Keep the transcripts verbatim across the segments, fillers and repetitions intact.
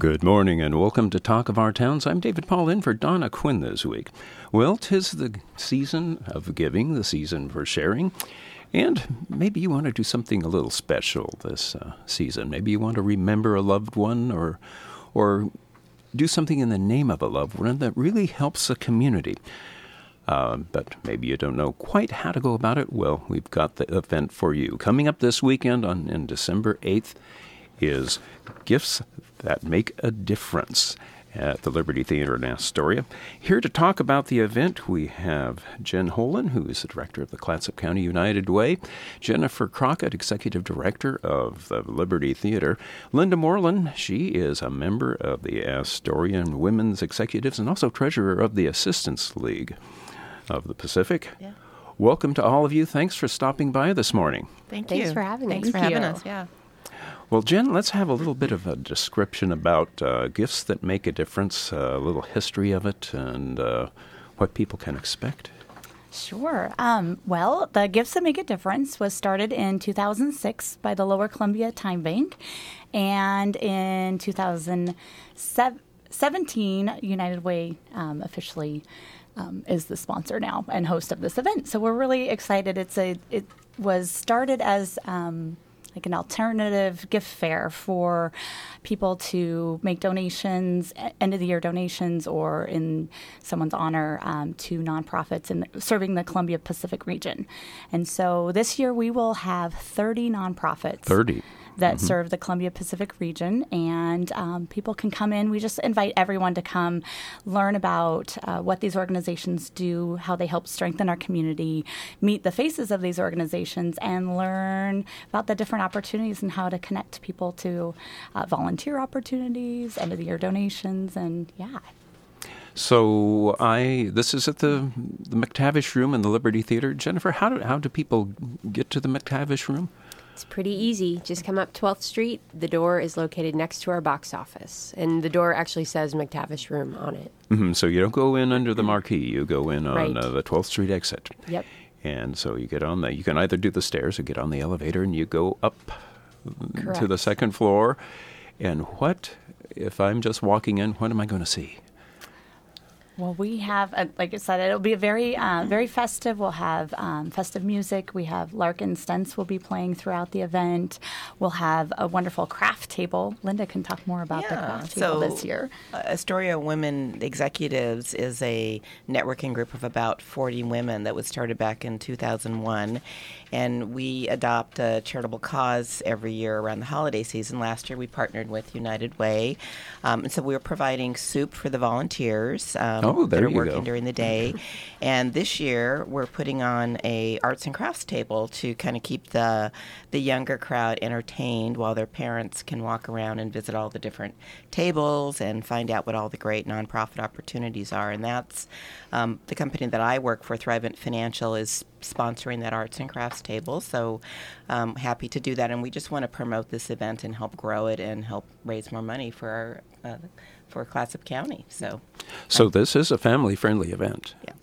Good morning and welcome to Talk of Our Towns. I'm David Paul in for Donna Quinn this week. Well, 'tis the season of giving, the season for sharing, and maybe you want to do something a little special this uh, season. Maybe you want to remember a loved one or, or do something in the name of a loved one that really helps the community. Uh, but maybe you don't know quite how to go about it. Well, we've got the event for you. Coming up this weekend on in December eighth is Gifts That Make a Difference at the Liberty Theater in Astoria. Here to talk about the event, we have Jen Holen, who is the director of the Clatsop County United Way, Jennifer Crockett, executive director of the Liberty Theater, Linda Moreland, she is a member of the Astorian Women's Executives and also treasurer of the Assistance League of the Pacific. Yeah. Welcome to all of you. Thanks for stopping by this morning. Thank Thanks you. for having us. Thanks for having us, yeah. Well, Jen, let's have a little bit of a description about uh, Gifts That Make a Difference, uh, a little history of it, and uh, what people can expect. Sure. Um, well, the Gifts That Make a Difference was started in two thousand six by the Lower Columbia Time Bank, and in two thousand seventeen, United Way um, officially um, is the sponsor now and host of this event. So we're really excited. It's a it was started as um, like an alternative gift fair for people to make donations, end of the year donations, or in someone's honor um, to nonprofits in serving the Columbia Pacific region. And so this year we will have thirty nonprofits. thirty That mm-hmm. serve the Columbia Pacific region, and um, people can come in. We just invite everyone to come learn about uh, what these organizations do, how they help strengthen our community, meet the faces of these organizations, and learn about the different opportunities and how to connect people to uh, volunteer opportunities, end of the year donations, and yeah. So I this is at the the McTavish Room in the Liberty Theater. Jennifer, how do how do people get to the McTavish Room? It's pretty easy. Just come up twelfth Street. The door is located next to our box office. And the door actually says McTavish Room on it. Mm-hmm. So you don't go in under the marquee. You go in on Right. uh, the twelfth Street exit. Yep. And so you get on the, you can either do the stairs or get on the elevator and you go up Correct. to the second floor. And what, if I'm just walking in, what am I going to see? Well, we have, uh, like I said, it'll be a very, uh, very festive. We'll have um, festive music. We have Larkin Stents will be playing throughout the event. We'll have a wonderful craft table. Linda can talk more about the Yeah, craft table so, this year. Uh, Astoria Women Executives is a networking group of about forty women that was started back in two thousand one. And we adopt a charitable cause every year around the holiday season. Last year we partnered with United Way. Um, and so we were providing soup for the volunteers um, Oh, there that are you working go. during the day. And this year we're putting on a arts and crafts table to kind of keep the the younger crowd entertained while their parents can walk around and visit all the different tables and find out what all the great nonprofit opportunities are. And that's um, the company that I work for, Thrivent Financial, is sponsoring that arts and crafts table. So um, happy to do that. And we just want to promote this event and help grow it and help raise more money for our uh, for Clatsop County. So, So this is a family-friendly event. yeah.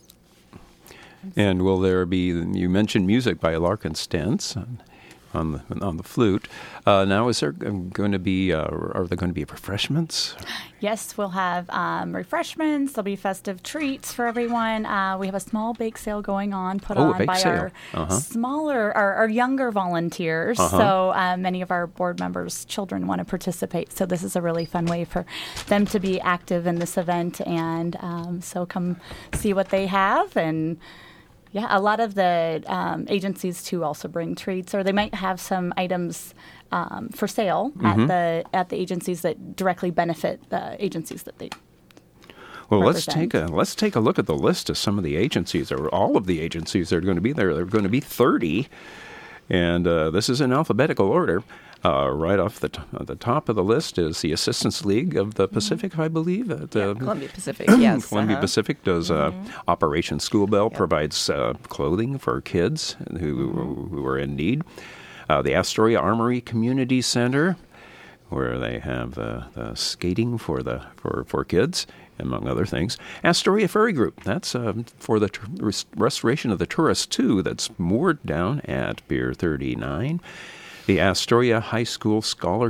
And will there be, you mentioned music by Larkin Stents on, on, the, on the flute. Uh, now, is there going to be, uh, are there going to be refreshments? Yes, we'll have um, refreshments. There'll be festive treats for everyone. Uh, we have a small bake sale going on, put Oh, a on bake by sale. our Uh-huh. smaller, our, our younger volunteers. Uh-huh. So uh, many of our board members' children want to participate. So this is a really fun way for them to be active in this event. And um, so come see what they have. And yeah, a lot of the um, agencies too also bring treats, or they might have some items um, for sale Mm-hmm. at the at the agencies that directly benefit the agencies that they. Well, let's represent. take a let's take a look at the list of some of the agencies, or all of the agencies that are going to be there. There are going to be thirty, and uh, this is in alphabetical order. Uh, right off the t- uh, the top of the list is the Assistance League of the Pacific, I believe. Uh, the, Yeah, Columbia Pacific, yes. Columbia uh-huh. Pacific does uh, Operation School Bell, Yep. provides uh, clothing for kids who who are in need. Uh, the Astoria Armory Community Center, where they have uh, the skating for the for, for kids, among other things. Astoria Ferry Group, that's uh, for the t- res- restoration of the Tourist two that's moored down at Pier thirty-nine. The Astoria High School Scholarship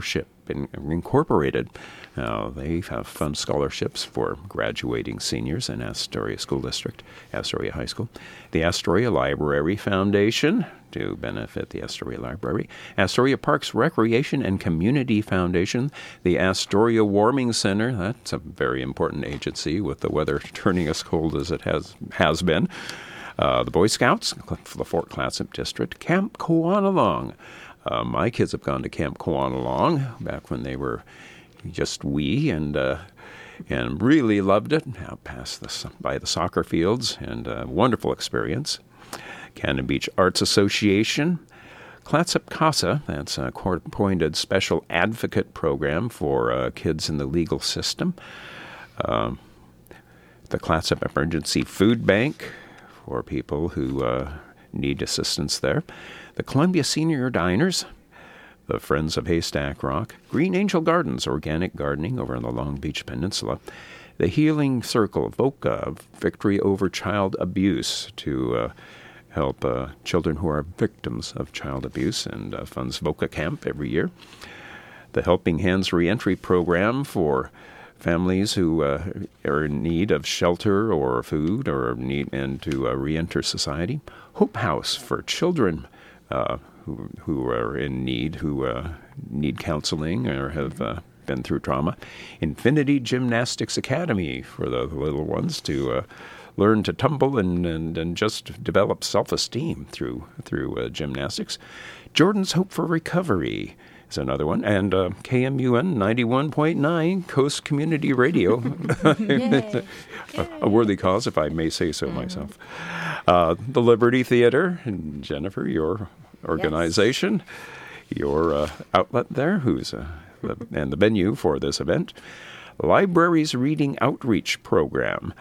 in, Incorporated. Uh, they have fund scholarships for graduating seniors in Astoria School District, Astoria High School. The Astoria Library Foundation, to benefit the Astoria Library. Astoria Parks Recreation and Community Foundation. The Astoria Warming Center, that's a very important agency with the weather turning as cold as it has, has been. Uh, the Boy Scouts, the Fort Clatsop District. Camp Koanalong. Uh, my kids have gone to Camp Koanalong back when they were just wee, and uh, and really loved it. Out past the, by the soccer fields, and a wonderful experience. Cannon Beach Arts Association. Clatsop CASA, that's a court-appointed special advocate program for uh, kids in the legal system. Uh, the Clatsop Emergency Food Bank for people who uh, need assistance there. The Columbia Senior Diners. The Friends of Haystack Rock. Green Angel Gardens, organic gardening over on the Long Beach Peninsula. The Healing Circle, VOCA, Victory Over Child Abuse, to uh, help uh, children who are victims of child abuse, and uh, funds VOCA Camp every year. The Helping Hands Reentry Program for families who uh, are in need of shelter or food or need and to uh, reenter society. Hope House for children uh, who who are in need, who uh, need counseling or have uh, been through trauma. Infinity Gymnastics Academy for the little ones to uh, learn to tumble and, and, and just develop self-esteem through through uh, gymnastics. Jordan's Hope for Recovery is another one. And uh, K M U N ninety-one point nine, Coast Community Radio. a, a worthy cause, if I may say so mm-hmm. myself. Uh, the Liberty Theater, and Jennifer, your organization, yes. your uh, outlet there, who's uh, the, and the venue for this event. Libraries Reading Outreach Program.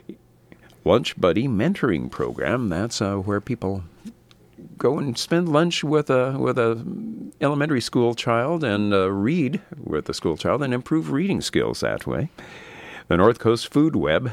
Lunch Buddy Mentoring Program. That's uh, where people go and spend lunch with a with a elementary school child and uh, read with a school child and improve reading skills that way. The North Coast Food Web,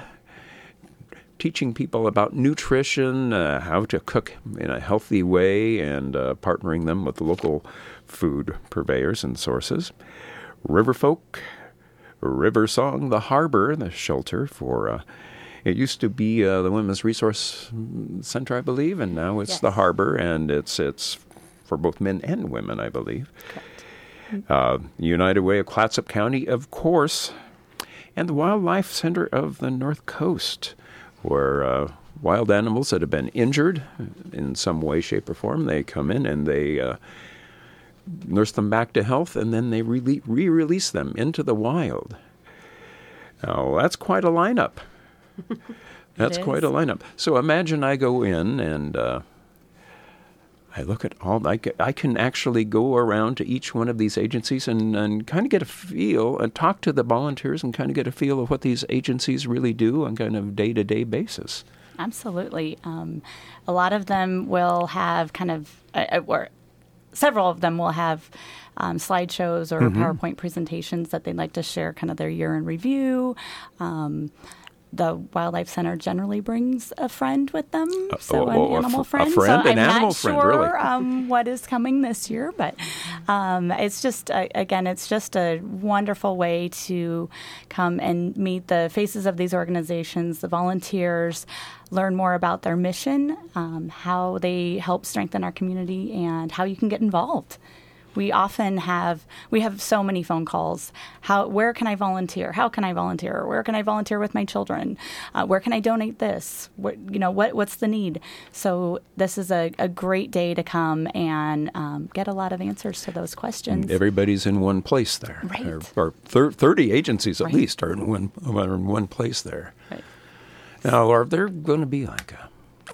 teaching people about nutrition, uh, how to cook in a healthy way, and uh, partnering them with local food purveyors and sources. Riverfolk, River Song, the Harbor, the shelter for... Uh, It used to be uh, the Women's Resource Center, I believe, and now it's yes. the Harbor, and it's it's for both men and women, I believe. Correct. Uh, United Way of Clatsop County, of course, and the Wildlife Center of the North Coast, where uh, wild animals that have been injured in some way, shape, or form, they come in and they uh, nurse them back to health, and then they re- re-release them into the wild. Now, that's quite a lineup. That's quite a lineup. So imagine I go in and uh, I look at all, I, I can actually go around to each one of these agencies and, and kind of get a feel and talk to the volunteers and kind of get a feel of what these agencies really do on kind of day-to-day basis. Absolutely. Um, a lot of them will have kind of, uh, or several of them will have um, slideshows or mm-hmm. PowerPoint presentations that they'd like to share kind of their year in review. Um The Wildlife Center generally brings a friend with them, uh, so oh, an oh, animal a fr- friend. A friend, so an I'm animal not friend, sure, really. um, what is coming this year, but um, it's just uh, again, it's just a wonderful way to come and meet the faces of these organizations, the volunteers, learn more about their mission, um, how they help strengthen our community, and how you can get involved. We often have, we have so many phone calls. How, where can I volunteer? How can I volunteer? Where can I volunteer with my children? Uh, where can I donate this? What, you know, what, what's the need? So this is a, a great day to come and um, get a lot of answers to those questions. Everybody's in one place there. Right. Or, or thir- thirty agencies at right. least are in one, are in one place there. Right. Now, are there going to be like a,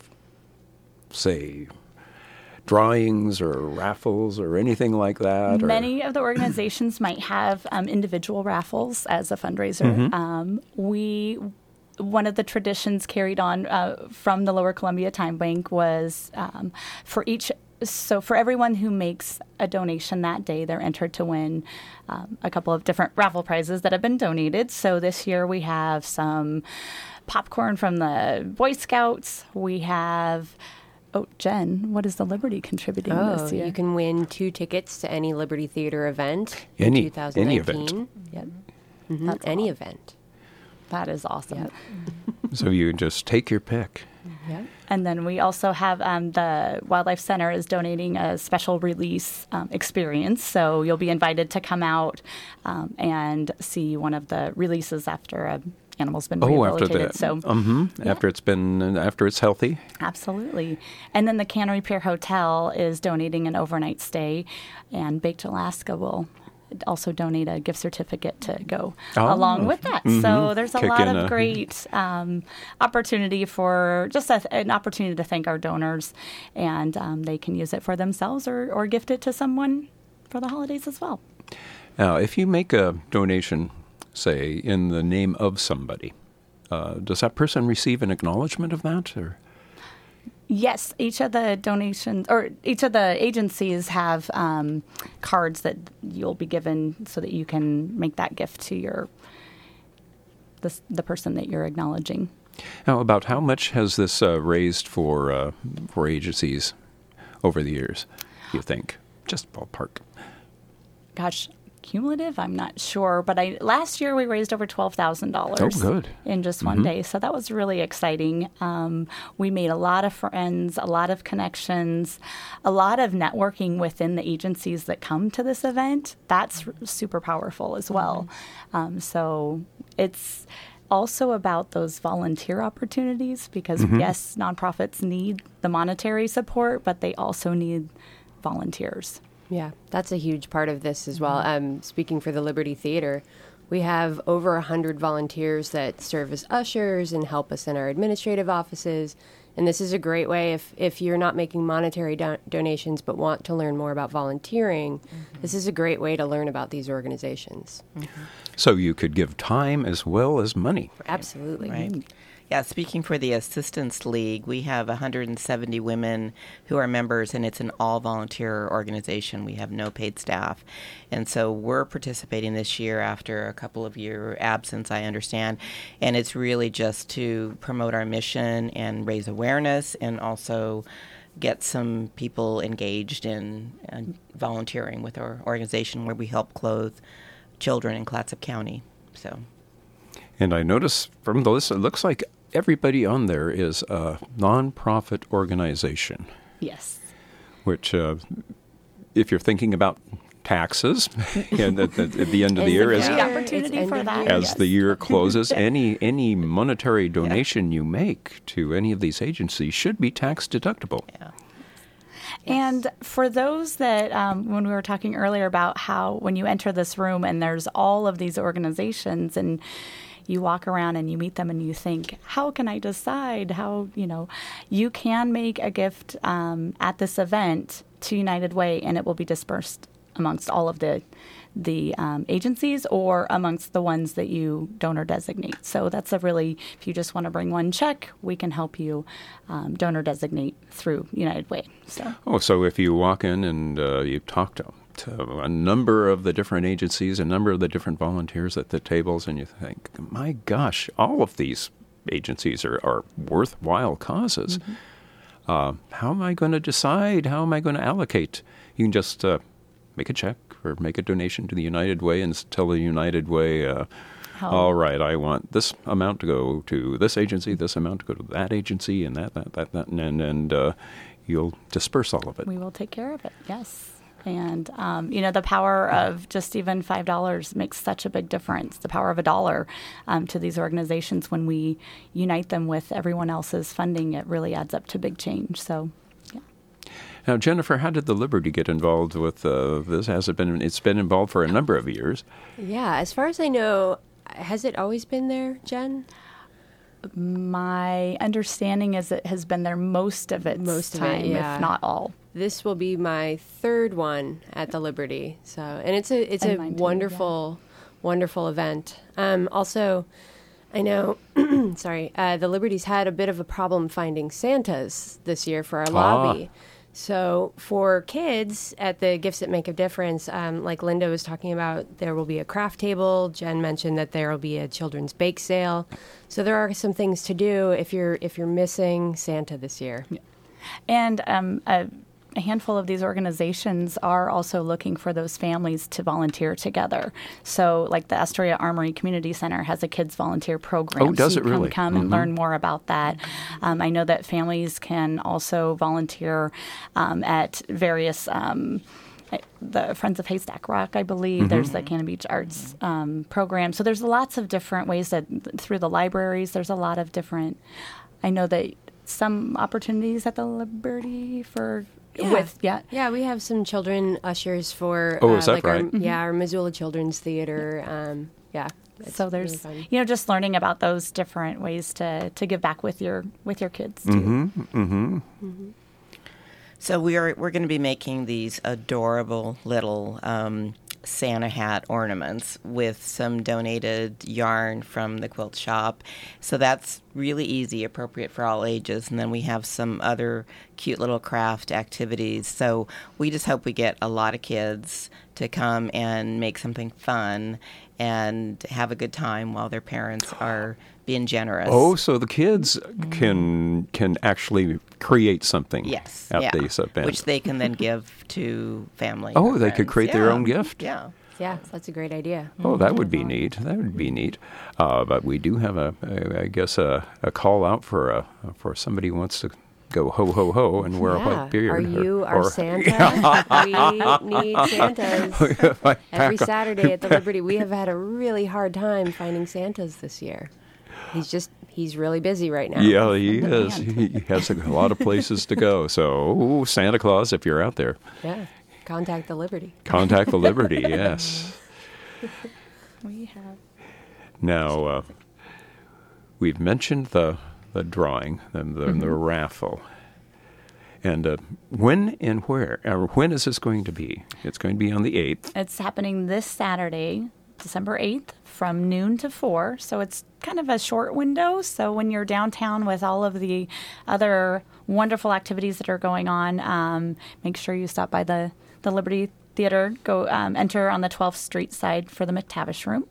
say, drawings or raffles or anything like that? Many or? of the organizations might have um, individual raffles as a fundraiser. Mm-hmm. Um, we, one of the traditions carried on uh, from the Lower Columbia Time Bank was um, for each, so for everyone who makes a donation that day, they're entered to win um, a couple of different raffle prizes that have been donated. So this year we have some popcorn from the Boy Scouts. We have Oh, Jen, what is the Liberty contributing Oh, this year? you can win two tickets to any Liberty Theater event Any- in twenty nineteen. any event. Yep. Mhm, That's any all. event. That is awesome. Yep. So you just take your pick. Yep. And then we also have um, the Wildlife Center is donating a special release um, experience. So you'll be invited to come out um, and see one of the releases after a animal's been Oh, after rehabilitated. that. So hmm After it's been, after it's healthy. absolutely. And then the Cannery Pier Hotel is donating an overnight stay, and Baked Alaska will also donate a gift certificate to go Oh. along with that. Mhm. So there's a Kick lot in of a- great um, opportunity for just a, an opportunity to thank our donors, and um, they can use it for themselves or, or gift it to someone for the holidays as well. Now, if you make a donation, say, in the name of somebody, uh, does that person receive an acknowledgement of that? Or? Yes, each of the donations or each of the agencies have um, cards that you'll be given so that you can make that gift to your the, the person that you're acknowledging. Now, about how much has this uh, raised for uh, for agencies over the years, you think? Just ballpark. Gosh, cumulative, I'm not sure, but I last year we raised over twelve thousand dollars. Oh, good. In just one day, so that was really exciting. Um, we made a lot of friends, a lot of connections, a lot of networking within the agencies that come to this event. That's r- super powerful as well. Um, so it's also about those volunteer opportunities because yes, nonprofits need the monetary support, but they also need volunteers. Yeah, that's a huge part of this as well. Um, speaking for the Liberty Theater, we have over one hundred volunteers that serve as ushers and help us in our administrative offices. And this is a great way if, if you're not making monetary do- donations but want to learn more about volunteering, this is a great way to learn about these organizations. So you could give time as well as money. Absolutely. Right. Yeah, speaking for the Assistance League, we have one hundred seventy women who are members, and it's an all-volunteer organization. We have no paid staff. And so we're participating this year after a couple of year absence, I understand. And it's really just to promote our mission and raise awareness and also get some people engaged in uh, volunteering with our organization where we help clothe children in Clatsop County. So... And I notice from the list, it looks like everybody on there is a nonprofit organization, Yes. which, uh, if you're thinking about taxes and at, the, at the end of the End year, of as, Great Yeah. opportunity It's for end of that. year. as yes. the year closes, any any monetary donation you make to any of these agencies should be tax deductible. Yeah. And for those that, um, when we were talking earlier about how when you enter this room and there's all of these organizations and you walk around and you meet them and you think, how can I decide how, you know, you can make a gift um, at this event to United Way and it will be dispersed amongst all of the the um, agencies or amongst the ones that you donor designate. So that's a really, if you just want to bring one check, we can help you um, donor designate through United Way. So. Oh, so if you walk in and uh, you talk to, to a number of the different agencies, a number of the different volunteers at the tables, and you think, my gosh, all of these agencies are, are worthwhile causes. Mm-hmm. Uh, how am I going to decide? How am I going to allocate? You can just uh, make a check or make a donation to the United Way and s- tell the United Way, uh, How- all right, I want this amount to go to this agency, this amount to go to that agency, and that, that, that, that, and, and uh, you'll disperse all of it. We will take care of it, yes. And, um, you know, the power of just even five dollars makes such a big difference. The power of a dollar um, to these organizations when we unite them with everyone else's funding, it really adds up to big change. So, yeah. Now, Jennifer, how did the Liberty get involved with uh, this? Has it been? It's been involved for a number of years. Yeah, as far as I know, has it always been there, Jen? My understanding is it has been there most of its Most of it, time, yeah. if not all. This will be my third one at the Liberty. So, and it's a it's And a mine too, wonderful, wonderful event. Um, also, I know, sorry, uh, the Liberty's had a bit of a problem finding Santas this year for our lobby. So for kids at the Gifts That Make a Difference, um, like Linda was talking about, there will be a craft table. Jen mentioned that there will be a children's bake sale. So there are some things to do if you're if you're missing Santa this year. And um, a, a handful of these organizations are also looking for those families to volunteer together. So, like the Astoria Armory Community Center has a kids volunteer program. Oh, does so it you really? Can come Mm-hmm. and learn more about that. Um, I know that families can also volunteer um, at various. Um, the Friends of Haystack Rock, I believe. Mm-hmm. There's the Cannon Beach Arts um, program. So there's lots of different ways that through the libraries, there's a lot of different. I know that some opportunities at the Liberty for Yeah. with yeah. Yeah, we have some children ushers for Oh, is that like our, right? yeah, our Missoula Children's Theater. Um, yeah. it's So there's really fun. you know just learning about those different ways to, to give back with your with your kids too. Mm-hmm. Mm-hmm. Mm-hmm. So we are we're going to be making these adorable little um, Santa hat ornaments with some donated yarn from the quilt shop. So that's really easy, appropriate for all ages. And then we have some other cute little craft activities. So we just hope we get a lot of kids to come and make something fun and have a good time while their parents are being generous. Oh, so the kids can can actually create something Yes, at yeah. these events. Which they can then give to family. Oh, or they could friends. create their Yeah. own gift? Yeah. Yeah, that's a great idea. Oh, that would be neat. That would be neat. Uh, but we do have a, a I guess, a, a call out for a, for somebody who wants to go ho ho ho and wear a Yeah. white beard. Are or- you our or- Santa? We need Santas. If I Every pack a- Saturday at the Liberty, we have had a really hard time finding Santas this year. He's just, he's really busy right now. Yeah, he On is. demand. He has a lot of places to go. So, Santa Claus, if you're out there, Yeah. Contact the Liberty. contact the Liberty. Yes. We have Now, uh, we've mentioned the the drawing and the, the raffle. And uh, when and where? Uh, when is this going to be? It's going to be on the eighth. It's happening this Saturday, December eighth, from noon to four. So it's kind of a short window. So when you're downtown with all of the other wonderful activities that are going on, um, make sure you stop by the, the Liberty Theater. Go um, enter on the twelfth Street side for the McTavish Room.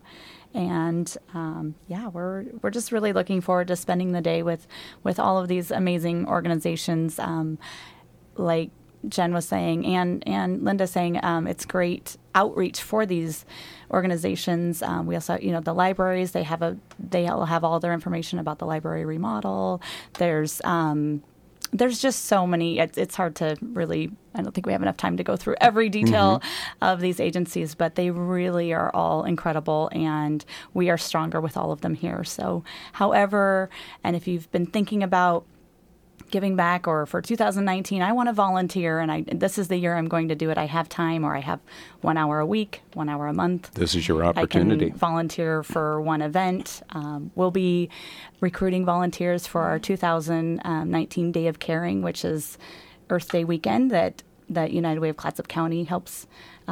And um, yeah, we're we're just really looking forward to spending the day with, with all of these amazing organizations. Um, like Jen was saying, and and Linda saying, um, it's great outreach for these organizations. Um, we also, you know, the libraries. They have a they all have all their information about the library remodel. There's um, there's just so many. It's, it's hard to really. I don't think we have enough time to go through every detail mm-hmm. of these agencies, but they really are all incredible, and we are stronger with all of them here. So, however, and if you've been thinking about giving back, or for two thousand nineteen, I want to volunteer, and I this is the year I'm going to do it. I have time, or I have one hour a week, one hour a month. This is your opportunity. I can volunteer for one event. Um, we'll be recruiting volunteers for our two thousand nineteen Day of Caring, which is Earth Day weekend that, that United Way of Clatsop County helps.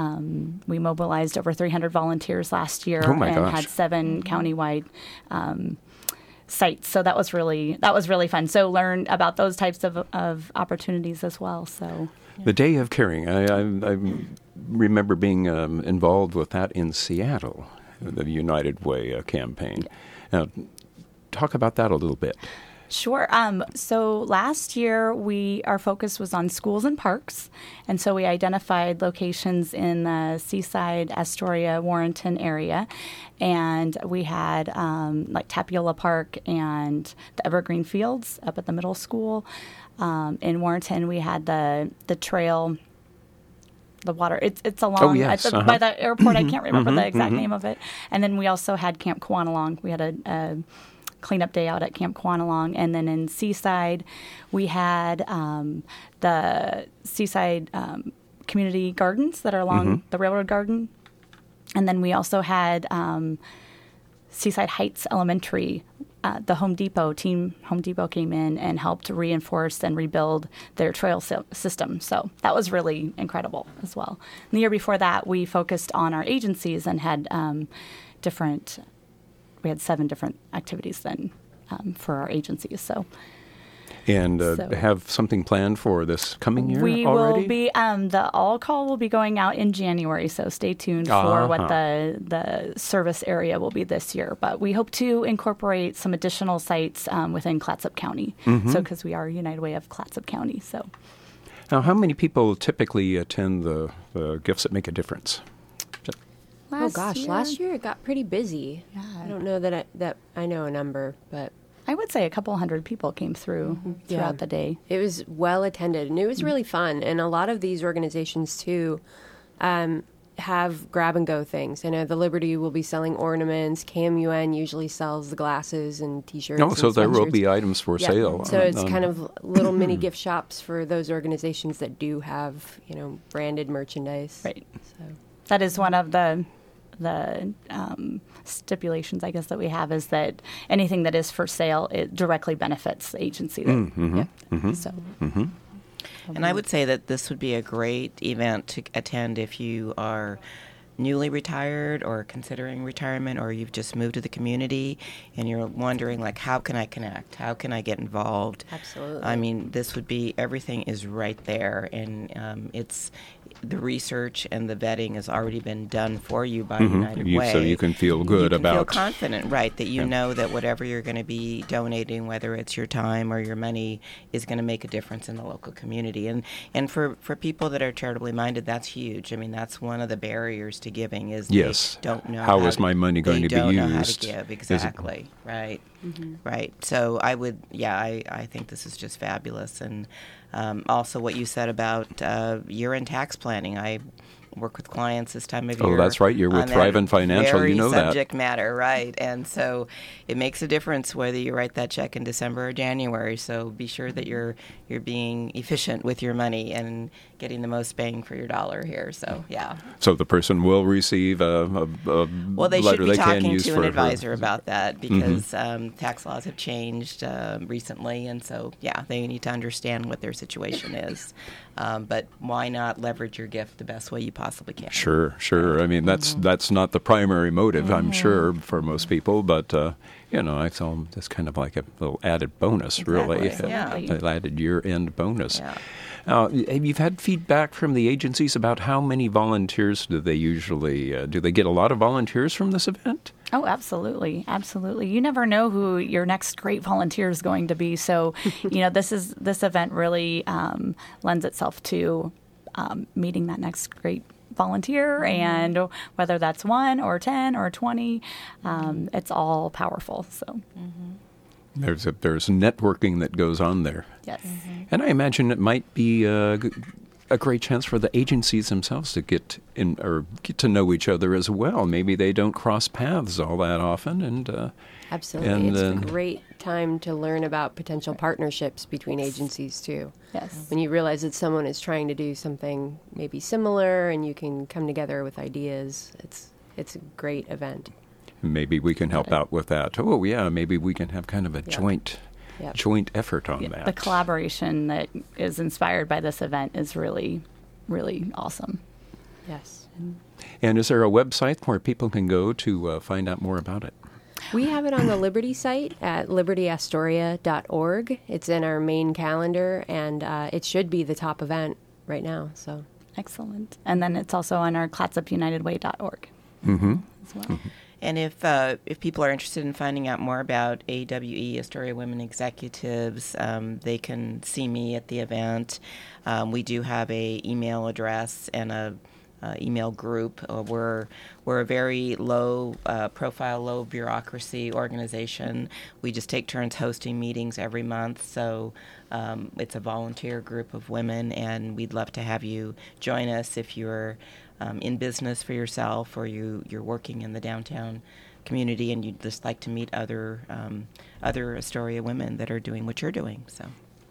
Um, we mobilized over three hundred volunteers last year Oh my and gosh. had seven countywide um, sites. So that was really that was really fun. So learn about those types of, of opportunities as well. So The Day of Caring. I, I, I remember being um, involved with that in Seattle, the United Way uh, campaign. Now, talk about that a little bit. Sure. Um, so last year, we our focus was on schools and parks, and so we identified locations in the Seaside, Astoria, Warrenton area, and we had um, like Tapiola Park and the Evergreen Fields up at the middle school. Um, in Warrenton, we had the the trail. The water, it's it's along Oh, yes, it's a- uh-huh. by the airport. I can't remember the Mhm, exact mhm. name of it. And then we also had Camp Quanalong. We had a, a cleanup day out at Camp Quanalong. And then in Seaside, we had um, the Seaside um, community gardens that are along Mhm. the railroad garden. And then we also had um, Seaside Heights Elementary. Uh, the Home Depot team, Home Depot came in and helped to reinforce and rebuild their trail sy- system. So that was really incredible as well. And the year before that, we focused on our agencies and had um, different. We had seven different activities then um, for our agencies. So And uh, So- have something planned for this coming year We already? will be um, the all call will be going out in January, so stay tuned for Uh-huh. what the the service area will be this year. But we hope to incorporate some additional sites um, within Clatsop County. Mm-hmm. So because we are United Way of Clatsop County, so Now, how many people typically attend the, the Gifts That Make a Difference? Oh gosh, last year it got pretty busy. Yeah. I don't know that I, that I know a number, but I would say a couple hundred people came through throughout Yeah. the day. it was well attended and it was really fun. And a lot of these organizations too um, have grab and go things. I know the Liberty will be selling ornaments. K M U N usually sells the glasses and T-shirts. Oh, and so there will sweatshirts. be items for Yeah. sale. So on- it's on- kind of little mini gift shops for those organizations that do have, you know, branded merchandise. Right. So That is one of the the um, stipulations, I guess, that we have is that anything that is for sale, it directly benefits the agency. That, Mm-hmm. yeah. So And I would say that this would be a great event to attend if you are newly retired or considering retirement, or you've just moved to the community and you're wondering, like, how can I connect? How can I get involved? Absolutely. I mean, this would be, everything is right there, and um, it's the research and the vetting has already been done for you by United You- Way. so you can feel good you can about- feel confident, right, that you Yeah. know that whatever you're going to be donating, whether it's your time or your money, is going to make a difference in the local community. And and for, for people that are charitably minded, that's huge. I mean, that's one of the barriers to giving is Yes. they don't know How how is to- my money going they to be don't know how used? to give, Is it- exactly, right, right. So I would, yeah, I, I think this is just fabulous. And um, also what you said about uh, year-end tax planning, I work with clients this time of Oh, year. that's right. You're with on that Thrivent Financial. You very know that. subject matter, right? And so it makes a difference whether you write that check in December or January. So be sure that you're you're being efficient with your money and getting the most bang for your dollar here. So yeah. So the person will receive a, a, a Well, they letter should be they can talking use to for an advisor for, about that because um, tax laws have changed uh, recently, and so yeah, they need to understand what their situation is. Um, but why not leverage your gift the best way you possibly can? Sure, sure. I mean, that's Mm-hmm. that's not the primary motive, I'm sure, for most people. But uh, you know, I tell them that's kind of like a little added bonus, really, Exactly, yeah. an added year-end bonus. Yeah. Uh, you've had feedback from the agencies about how many volunteers do they usually uh, do? They get a lot of volunteers from this event? Oh, absolutely, absolutely. You never know who your next great volunteer is going to be. So, you know, this is this event really um, lends itself to um, meeting that next great volunteer, and whether that's one or ten or twenty, um, it's all powerful. So, There's a, there's networking that goes on there. yes. And I imagine it might be a, g- a great chance for the agencies themselves to get in or get to know each other as well. Maybe they don't cross paths all that often, and uh, Absolutely. And, it's uh, a great time to learn about potential partnerships between agencies, too. Yes. When you realize that someone is trying to do something maybe similar and you can come together with ideas, it's it's a great event. maybe we can help out with that. Oh, yeah, maybe we can have kind of a joint Yep. joint effort on Yeah, that. the collaboration that is inspired by this event is really, really awesome. Yes. And is there a website where people can go to uh, find out more about it? We have it on the Liberty site at liberty astoria dot org. It's in our main calendar, and uh, it should be the top event right now. So Excellent. And then it's also on our clatsop united way dot org Mm-hmm. as well. And if uh, if people are interested in finding out more about A W E, Astoria Women Executives, um, they can see me at the event. Um, we do have a email address and a uh, email group. Uh, we're we're a very low uh, profile, low bureaucracy organization. We just take turns hosting meetings every month. So um, it's a volunteer group of women, and we'd love to have you join us if you're Um, in business for yourself, or you, you're working in the downtown community and you'd just like to meet other um, other Astoria women that are doing what you're doing. So,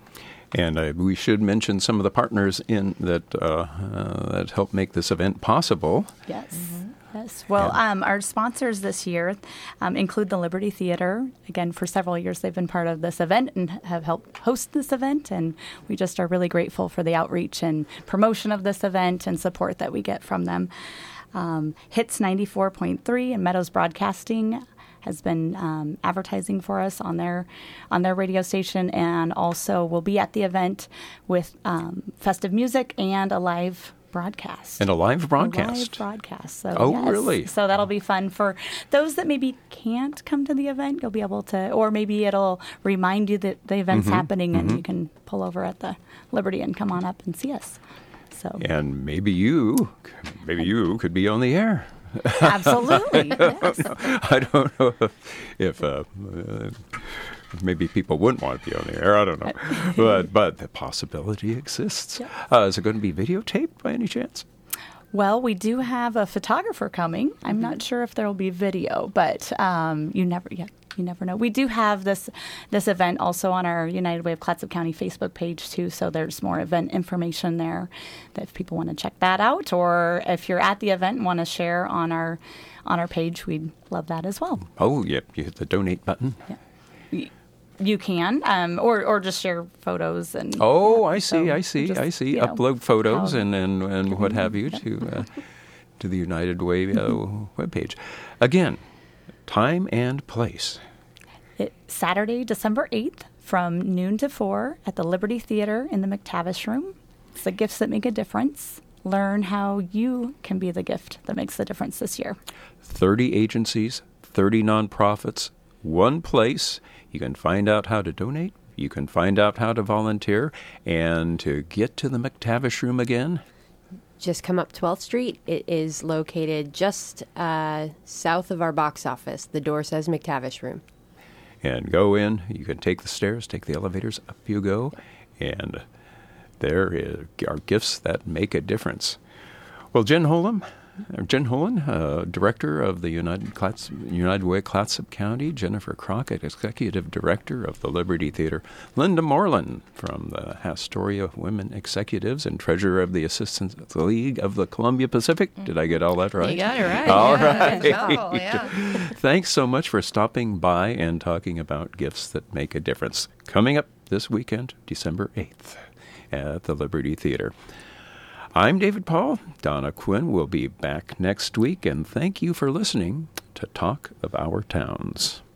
And uh, we should mention some of the partners in that uh, uh, that help make this event possible. Yes. Yes. Well, um, our sponsors this year um, include the Liberty Theater. Again, for several years, they've been part of this event and have helped host this event. And we just are really grateful for the outreach and promotion of this event and support that we get from them. Um, Hits ninety-four point three and Meadows Broadcasting has been um, advertising for us on their on their radio station, and also will be at the event with um, festive music and a live broadcast. And a live broadcast. A live broadcast. So, oh, yes. really? So that'll be fun for those that maybe can't come to the event. You'll be able to, or maybe it'll remind you that the event's mm-hmm, happening, mm-hmm. and you can pull over at the Liberty and come on up and see us. So. And maybe you, maybe you could be on the air. Absolutely. Yes. I don't know if, if uh, uh, maybe people wouldn't want to be on the air. I don't know. but but the possibility exists. Yep. Uh, is it going to be videotaped by any chance? Well, we do have a photographer coming. I'm mm-hmm. not sure if there will be video, but um, you never yeah, you never know. We do have this this event also on our United Way of Clatsop County Facebook page too, so there's more event information there that if people want to check that out, or if you're at the event and want to share on our on our page, we'd love that as well. Oh, yep. You hit the donate button. Yeah. You can, um, or or just share photos and. Oh, yeah, I see, so I see, just, I see. You know, Upload photos how, and, and, and what have you yep. to uh, to the United Way uh, webpage. Again, time and place. It, Saturday, December eighth, from noon to four at the Liberty Theater in the McTavish Room. It's the gifts that make a difference. Learn how you can be the gift that makes the difference this year. thirty agencies, thirty nonprofits, one place. You can find out how to donate. You can find out how to volunteer. And to get to the McTavish Room again, just come up twelfth Street. It is located just uh, south of our box office. The door says McTavish Room. And go in. You can take the stairs, take the elevators, up you go. And there is, are gifts that make a difference. Well, Jen Holm, Jen Holen, uh, Director of the United, Clats- United Way Clatsop County, Jennifer Crockett, Executive Director of the Liberty Theater, Linda Moreland from the Astoria Women Executives and Treasurer of the Assistance League of the Columbia Pacific. Did I get all that right? You got it right. All yeah, right. Good job, yeah. Thanks so much for stopping by and talking about gifts that make a difference. Coming up this weekend, December eighth, at the Liberty Theater. I'm David Paul. Donna Quinn will be back next week, and thank you for listening to Talk of Our Towns.